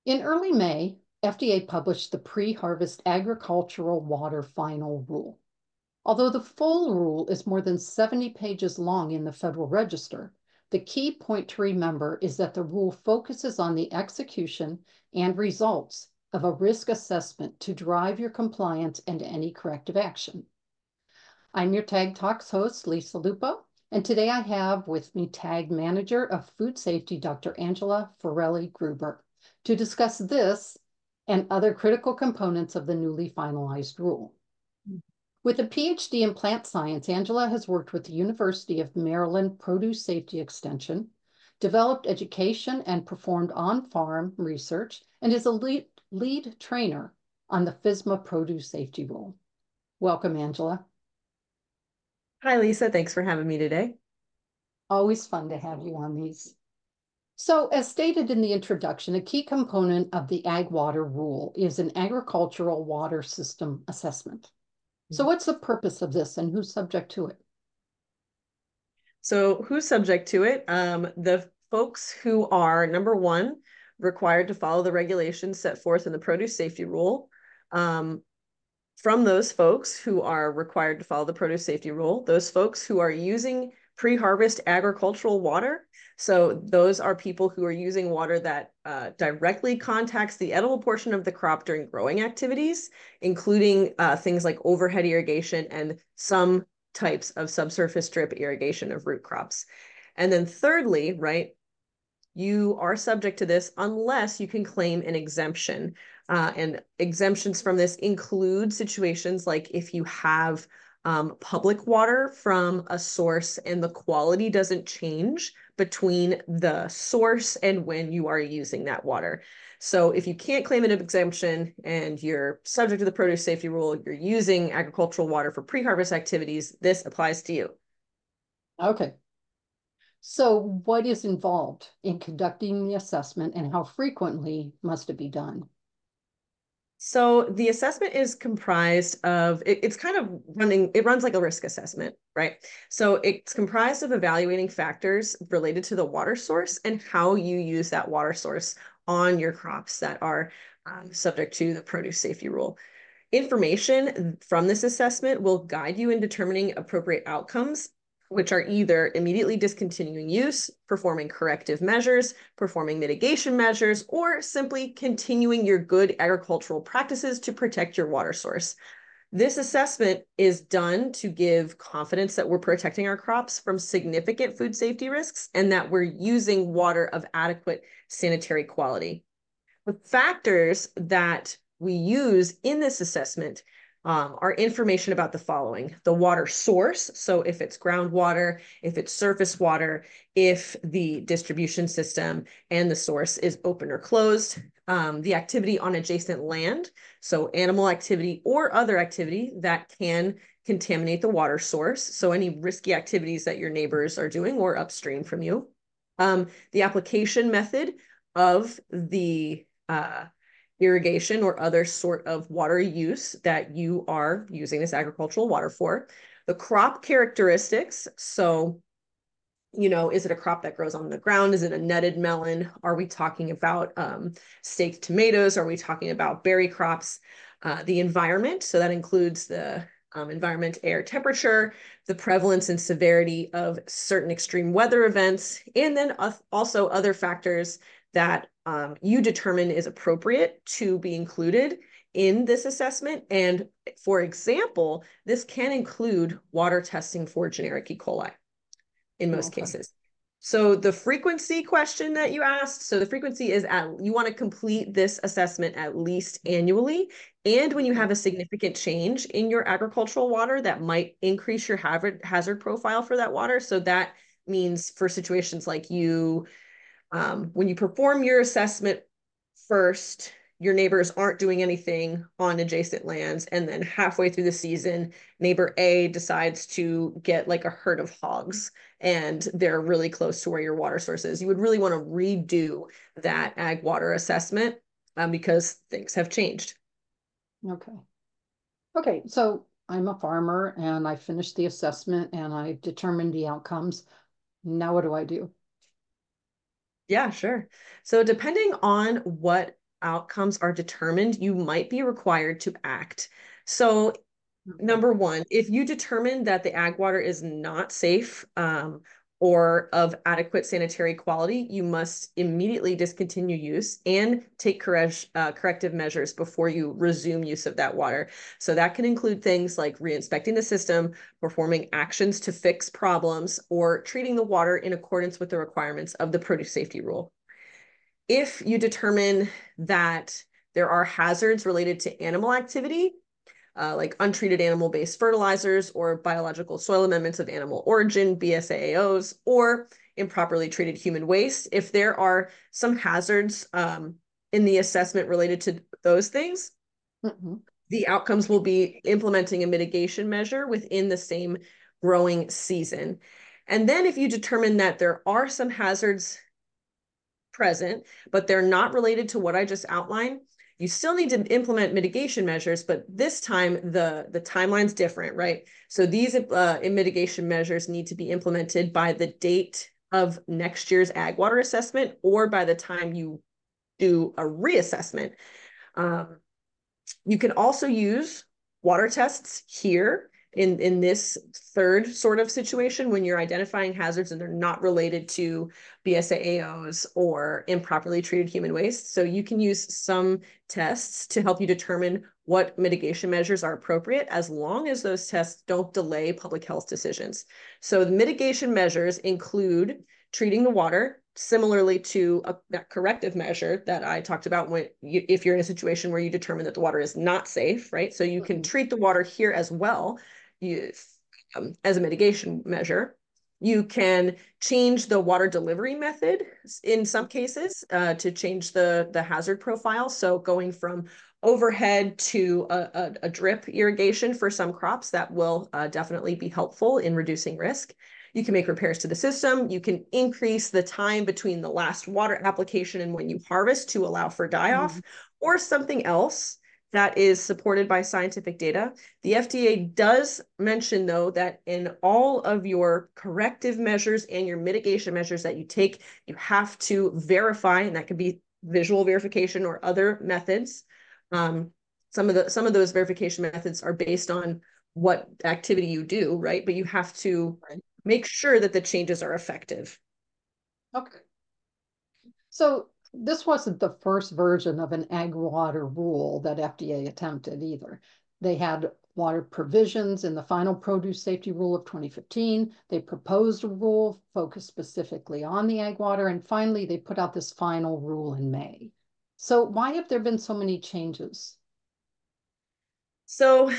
In early May, FDA published the Pre-Harvest Agricultural Water Final Rule. Although the full rule is more than 70 pages long in the Federal Register, the key point to remember is that the rule focuses on the execution and results of a risk assessment to drive your compliance and any corrective action. I'm your TAG Talks host, Lisa Lupo, and today I have with me TAG Manager of Food Safety, Dr. Angela Forelli Gruber, to discuss this and other critical components of the newly finalized rule. With a PhD in plant science, Angela has worked with the University of Maryland Produce Safety Extension, developed education and performed on-farm research, and is a lead trainer on the FSMA Produce Safety Rule. Welcome, Angela. Hi, Lisa. Thanks for having me today. Always fun to have you on these. So, as stated in the introduction, a key component of the Ag Water Rule is an agricultural water system assessment. So, what's the purpose of this and who's subject to it? So who's subject to it? The folks who are, number one, required to follow the regulations set forth in the produce safety rule. From those folks who are required to follow the produce safety rule, those folks who are using pre-harvest agricultural water. So those are people who are using water that directly contacts the edible portion of the crop during growing activities, including things like overhead irrigation and some types of subsurface drip irrigation of root crops. And then thirdly, right, you are subject to this unless you can claim an exemption. And exemptions from this include situations like if you have public water from a source and the quality doesn't change between the source and when you are using that water. So if you can't claim an exemption and you're subject to the produce safety rule, you're using agricultural water for pre-harvest activities, this applies to you. Okay. So, what is involved in conducting the assessment and how frequently must it be done? So the assessment is comprised of, it's kind of running, it runs like a risk assessment, right? So it's comprised of evaluating factors related to the water source and how you use that water source on your crops that are subject to the produce safety rule. Information from this assessment will guide you in determining appropriate outcomes, which are either immediately discontinuing use, performing corrective measures, performing mitigation measures, or simply continuing your good agricultural practices to protect your water source. This assessment is done to give confidence that we're protecting our crops from significant food safety risks and that we're using water of adequate sanitary quality. The factors that we use in this assessment are information about the following: the water source. So if it's groundwater, if it's surface water, if the distribution system and the source is open or closed, the activity on adjacent land. So animal activity or other activity that can contaminate the water source. So any risky activities that your neighbors are doing or upstream from you. The application method of the irrigation or other sort of water use that you are using this agricultural water for. The crop characteristics. So, is it a crop that grows on the ground? Is it a netted melon? Are we talking about staked tomatoes? Are we talking about berry crops? The environment. So that includes the environment, air temperature, the prevalence and severity of certain extreme weather events, and then also other factors that you determine is appropriate to be included in this assessment. And for example, this can include water testing for generic E. coli in most cases. So the frequency question that you asked, so the frequency is you want to complete this assessment at least annually. And when you have a significant change in your agricultural water that might increase your hazard profile for that water. So that means for situations like when you perform your assessment first, your neighbors aren't doing anything on adjacent lands. And then halfway through the season, neighbor A decides to get like a herd of hogs and they're really close to where your water source is. You would really want to redo that ag water assessment because things have changed. Okay. Okay, so I'm a farmer and I finished the assessment and I determined the outcomes. Now what do I do? Yeah, sure. So depending on what outcomes are determined, you might be required to act. So Okay. number one, if you determine that the ag water is not safe or of adequate sanitary quality, you must immediately discontinue use and take corrective measures before you resume use of that water. So that can include things like re-inspecting the system, performing actions to fix problems, or treating the water in accordance with the requirements of the produce safety rule. If you determine that there are hazards related to animal activity, like untreated animal-based fertilizers or biological soil amendments of animal origin, BSAAOs, or improperly treated human waste. If there are some hazards in the assessment related to those things, the outcomes will be implementing a mitigation measure within the same growing season. And then if you determine that there are some hazards present, but they're not related to what I just outlined, you still need to implement mitigation measures, but this time the timeline's different, right? So these mitigation measures need to be implemented by the date of next year's ag water assessment or by the time you do a reassessment. You can also use water tests here in this third sort of situation when you're identifying hazards and they're not related to BSAAOs or improperly treated human waste. So you can use some tests to help you determine what mitigation measures are appropriate as long as those tests don't delay public health decisions. So the mitigation measures include treating the water similarly to that corrective measure that I talked about if you're in a situation where you determine that the water is not safe, right? So you can treat the water here as well as a mitigation measure. You can change the water delivery method in some cases to change the hazard profile. So going from overhead to a drip irrigation for some crops, that will definitely be helpful in reducing risk. You can make repairs to the system. You can increase the time between the last water application and when you harvest to allow for die-off, or something else that is supported by scientific data. The FDA does mention, though, that in all of your corrective measures and your mitigation measures that you take, you have to verify, and that could be visual verification or other methods. Some of those verification methods are based on what activity you do, right? But you have to make sure that the changes are effective. Okay. So this wasn't the first version of an ag water rule that FDA attempted either. They had water provisions in the final produce safety rule of 2015. They proposed a rule focused specifically on the ag water, and finally they put out this final rule in May. So why have there been so many changes? So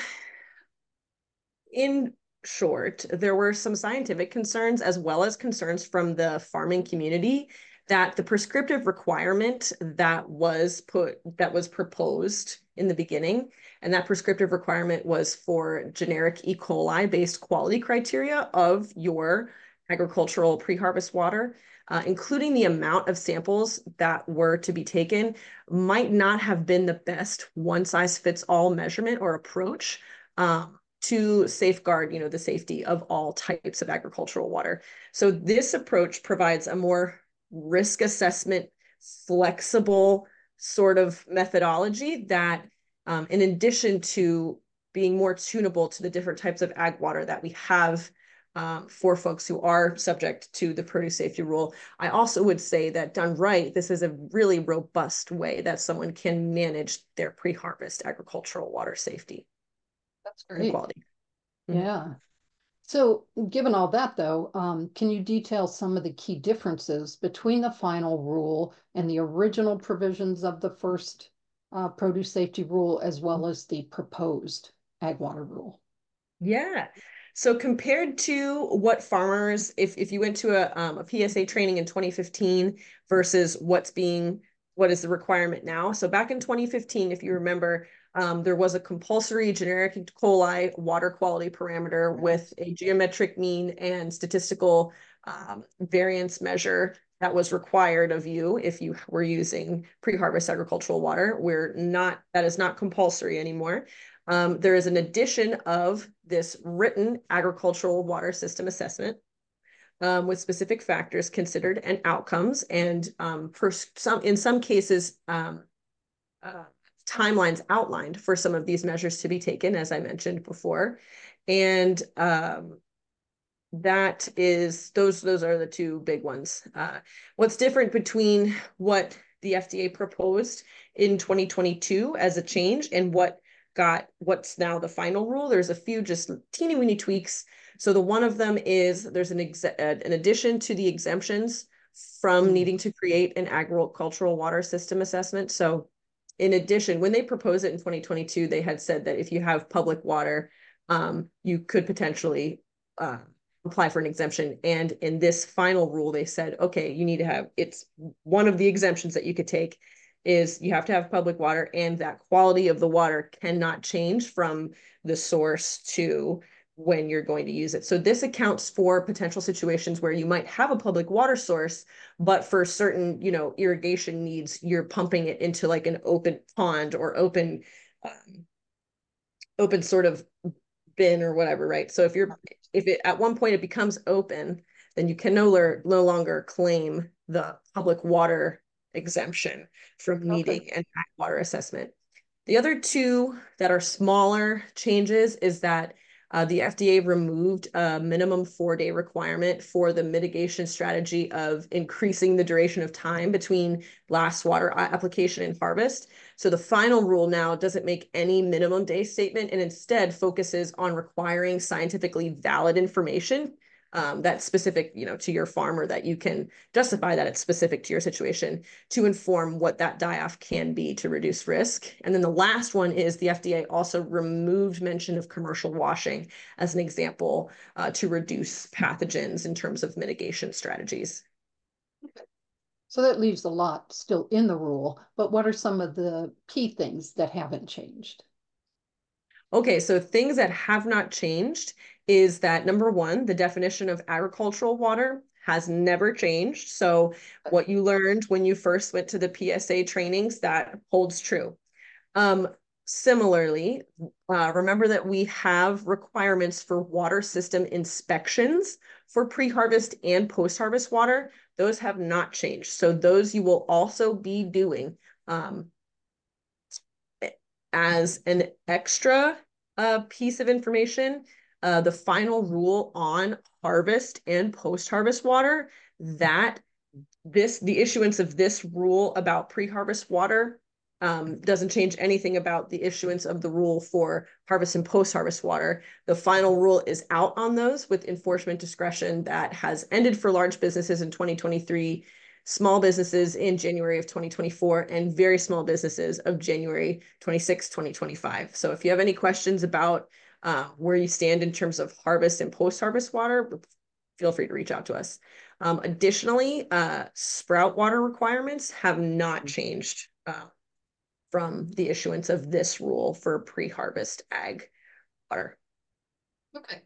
in short, there were some scientific concerns as well as concerns from the farming community that the prescriptive requirement that was proposed in the beginning, and that prescriptive requirement was for generic E. coli based quality criteria of your agricultural pre-harvest water, including the amount of samples that were to be taken, might not have been the best one size fits all measurement or approach. To safeguard, the safety of all types of agricultural water. So this approach provides a more risk assessment, flexible sort of methodology that, in addition to being more tunable to the different types of ag water that we have for folks who are subject to the produce safety rule, I also would say that done right, this is a really robust way that someone can manage their pre-harvest agricultural water safety. That's And great. quality. Yeah. So, given all that, though, can you detail some of the key differences between the final rule and the original provisions of the first produce safety rule, as well as the proposed ag water rule? Yeah. So compared to what farmers, if you went to a PSA training in 2015 versus what is the requirement now? So back in 2015, if you remember, there was a compulsory generic E. coli water quality parameter with a geometric mean and statistical variance measure that was required of you if you were using pre-harvest agricultural water. That is not compulsory anymore. There is an addition of this written agricultural water system assessment with specific factors considered and outcomes. And in some cases, timelines outlined for some of these measures to be taken, as I mentioned before. And that is those are the two big ones. What's different between what the FDA proposed in 2022 as a change and what's now the final rule? There's a few just teeny weeny tweaks. So the one of them is there's an addition to the exemptions from needing to create an agricultural water system assessment. So in addition, when they proposed it in 2022, they had said that if you have public water, you could potentially apply for an exemption. And in this final rule, they said, okay, you need to have, it's one of the exemptions that you could take is you have to have public water, and that quality of the water cannot change from the source to when you're going to use it. So this accounts for potential situations where you might have a public water source, but for certain, irrigation needs, you're pumping it into like an open pond or open sort of bin or whatever, right? So if it at one point it becomes open, then you can no longer claim the public water exemption from needing an water assessment. The other two that are smaller changes is that the FDA removed a minimum 4-day requirement for the mitigation strategy of increasing the duration of time between last water application and harvest. So the final rule now doesn't make any minimum day statement and instead focuses on requiring scientifically valid information that's specific, to your farm, or that you can justify that it's specific to your situation to inform what that die-off can be to reduce risk. And then the last one is the FDA also removed mention of commercial washing as an example to reduce pathogens in terms of mitigation strategies. So that leaves a lot still in the rule, but what are some of the key things that haven't changed? Okay, so things that have not changed is that number one, the definition of agricultural water has never changed. So what you learned when you first went to the PSA trainings, that holds true. Similarly, remember that we have requirements for water system inspections for pre-harvest and post-harvest water. Those have not changed. So those you will also be doing as an extra piece of information. The final rule on harvest and post-harvest water, that the issuance of this rule about pre-harvest water doesn't change anything about the issuance of the rule for harvest and post-harvest water. The final rule is out on those with enforcement discretion that has ended for large businesses in 2023, small businesses in January of 2024, and very small businesses of January 26, 2025. So if you have any questions about where you stand in terms of harvest and post-harvest water, feel free to reach out to us. Additionally, sprout water requirements have not changed from the issuance of this rule for pre-harvest ag water. Okay.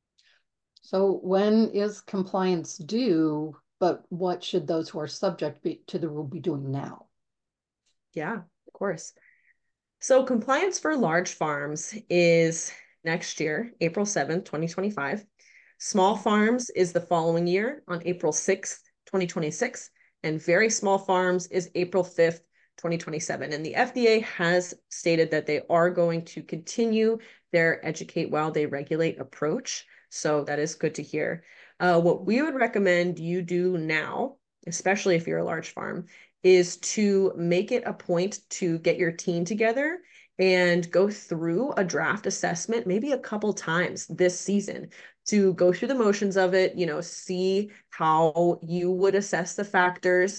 So when is compliance due, but what should those who are subject to the rule be doing now? Yeah, of course. So compliance for large farms is next year, April 7th, 2025. Small farms is the following year on April 6th, 2026. And very small farms is April 5th, 2027. And the FDA has stated that they are going to continue their educate while they regulate approach. So that is good to hear. What we would recommend you do now, especially if you're a large farm, is to make it a point to get your team together and go through a draft assessment maybe a couple times this season to go through the motions of it, see how you would assess the factors,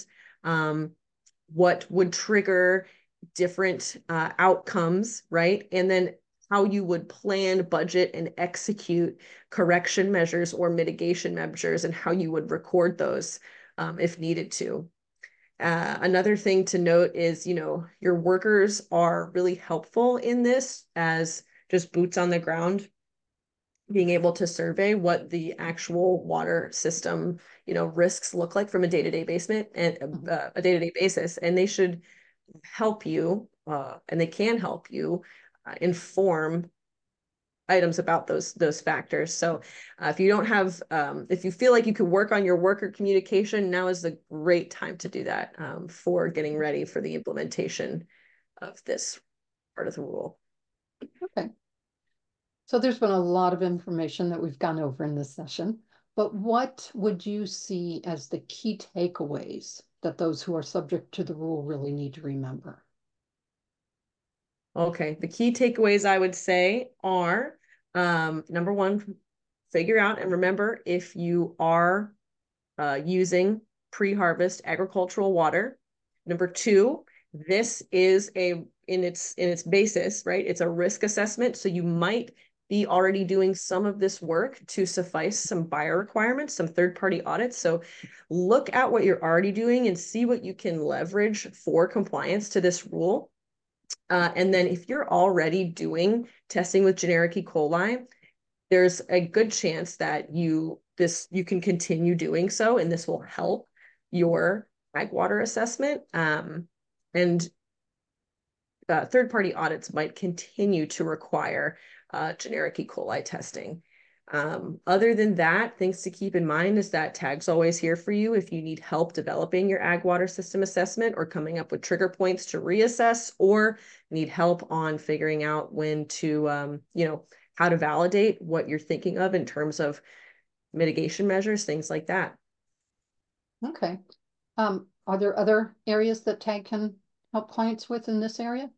what would trigger different outcomes, right? And then how you would plan, budget, and execute correction measures or mitigation measures, and how you would record those if needed to. Another thing to note is, your workers are really helpful in this as just boots on the ground, being able to survey what the actual water system, risks look like from a day-to-day basis, and they should help you, and they can help you inform items about those factors. So if you don't have, if you feel like you could work on your worker communication, now is a great time to do that for getting ready for the implementation of this part of the rule. Okay. So there's been a lot of information that we've gone over in this session, but what would you see as the key takeaways that those who are subject to the rule really need to remember? Okay, the key takeaways I would say are number one, figure out and remember if you are using pre-harvest agricultural water. Number two, this is in its basis, right? It's a risk assessment, so you might be already doing some of this work to suffice some buyer requirements, some third-party audits. So look at what you're already doing and see what you can leverage for compliance to this rule. And then if you're already doing testing with generic E. coli, there's a good chance that you can continue doing so, and this will help your ag water assessment. And third-party audits might continue to require generic E. coli testing. Other than that, things to keep in mind is that TAG's always here for you if you need help developing your ag water system assessment or coming up with trigger points to reassess, or need help on figuring out when to, how to validate what you're thinking of in terms of mitigation measures, things like that. Okay. Are there other areas that TAG can help clients with in this area?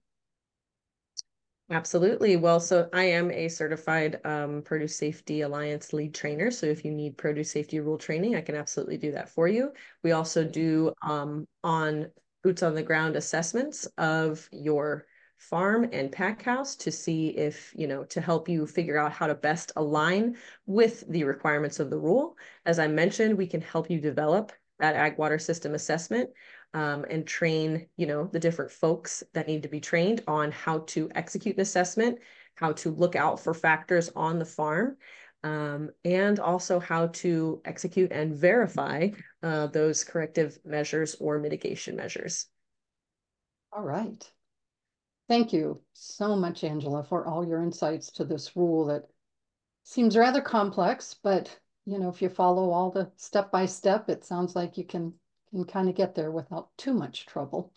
Absolutely. Well, so I am a certified Produce Safety Alliance lead trainer. So if you need produce safety rule training, I can absolutely do that for you. We also do on boots on the ground assessments of your farm and pack house to see if, to help you figure out how to best align with the requirements of the rule. As I mentioned, we can help you develop that ag water system assessment and train, the different folks that need to be trained on how to execute an assessment, how to look out for factors on the farm, and also how to execute and verify those corrective measures or mitigation measures. All right. Thank you so much, Angela, for all your insights to this rule that seems rather complex, but if you follow all the step by step, it sounds like you can kind of get there without too much trouble.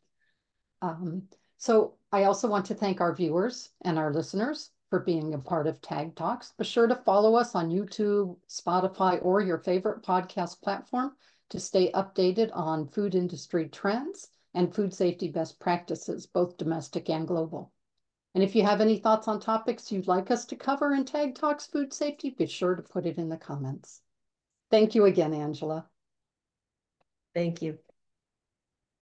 So I also want to thank our viewers and our listeners for being a part of Tag Talks. Be sure to follow us on YouTube, Spotify, or your favorite podcast platform to stay updated on food industry trends and food safety best practices, both domestic and global. And if you have any thoughts on topics you'd like us to cover in Tag Talks Food Safety, be sure to put it in the comments. Thank you again, Angela. Thank you.